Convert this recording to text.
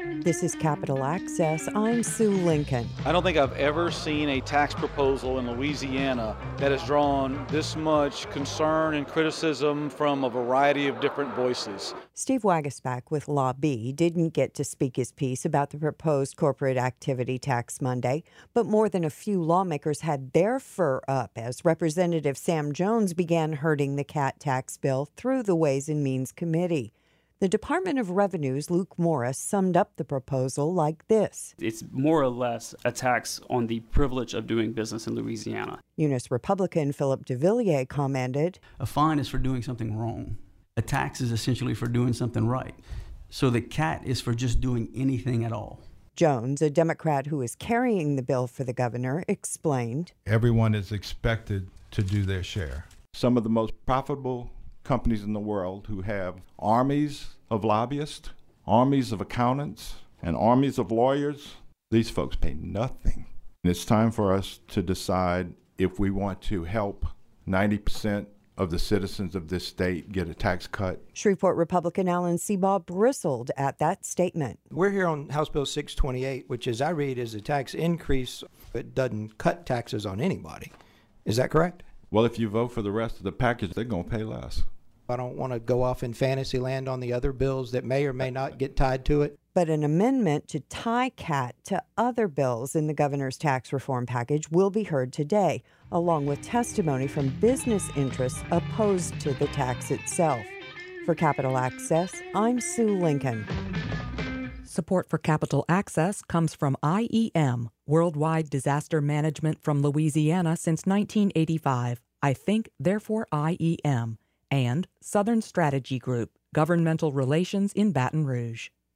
This is Capital Access. I'm Sue Lincoln. I don't think I've ever seen a tax proposal in Louisiana that has drawn this much concern and criticism from a variety of different voices. Steve Waguespack with Law B didn't get to speak his piece about the proposed corporate activity tax Monday, but more than a few lawmakers had their fur up as Representative Sam Jones began herding the CAT tax bill through the Ways and Means Committee. The Department of Revenue's Luke Morris summed up the proposal like this. It's more or less a tax on the privilege of doing business in Louisiana. Eunice Republican Philip deVilliers commented, "A fine is for doing something wrong. A tax is essentially for doing something right. So the CAT is for just doing anything at all." Jones, a Democrat who is carrying the bill for the governor, explained, "Everyone is expected to do their share. Some of the most profitable companies in the world who have armies of lobbyists, armies of accountants, and armies of lawyers, these folks pay nothing. And it's time for us to decide if we want to help 90% of the citizens of this state get a tax cut." Shreveport Republican Alan Seabaugh bristled at that statement. We're here on House Bill 628, which, as I read, is a tax increase. It doesn't cut taxes on anybody. Is that correct? Well, if you vote for the rest of the package, they're going to pay less. I don't want to go off in fantasy land on the other bills that may or may not get tied to it. But an amendment to tie CAT to other bills in the governor's tax reform package will be heard today, along with testimony from business interests opposed to the tax itself. For Capital Access, I'm Sue Lincoln. Support for Capital Access comes from IEM, Worldwide Disaster Management from Louisiana since 1985. I think, therefore IEM. And Southern Strategy Group, Governmental Relations in Baton Rouge.